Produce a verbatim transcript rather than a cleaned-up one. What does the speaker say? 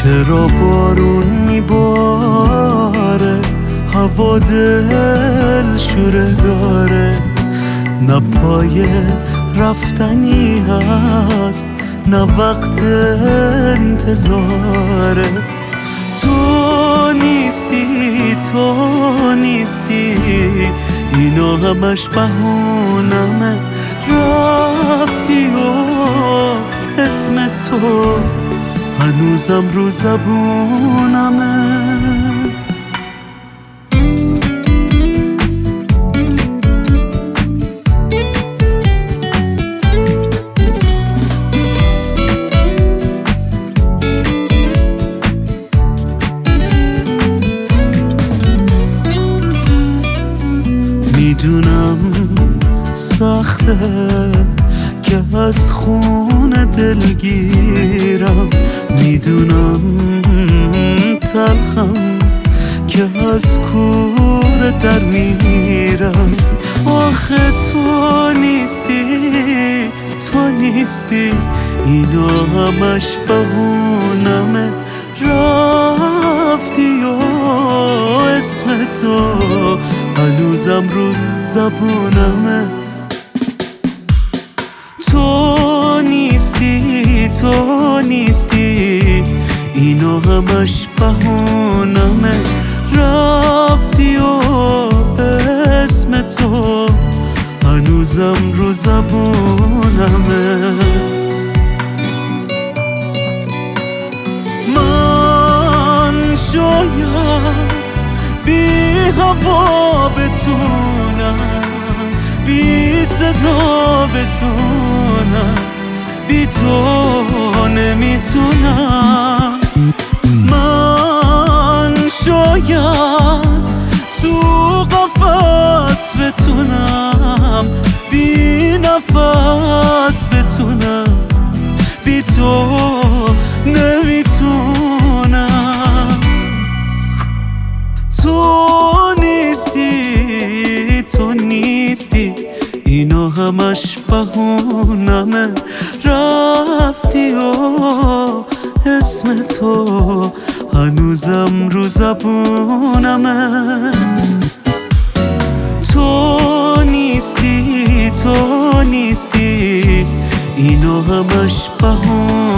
چرا بارون میباره، هوا دل شوره داره، نه پای رفتنی هست نه وقت انتظاره. تو نیستی تو نیستی اینا همش بهونمه، رفتی و اسم تو هنوزم رو زبونمه. میدونم سخته که از خون دلگیرم، میدونم تلخم که از کوره در میرم. آخه تو نیستی تو نیستی اینا همش بهونمه، رفتی و اسم تو هنوزم رو زبونمه. تو نیستی تو نیستی اینا همش بهونمه، رفتی و اسم تو هنوزم رو زبونمه. من شاید بی هوا بتونم، بی صدا بتونم، بی تو نمیتونم. من شاید تو قفس بتونم، بی نفس بتونم، بی تو نمیتونم. تو نیستی تو نیستی اینا همش بهونمه، رفتی و اسم تو هنوزم رو زبونمه. تو نیستی تو نیستی اینا همش بهونمه.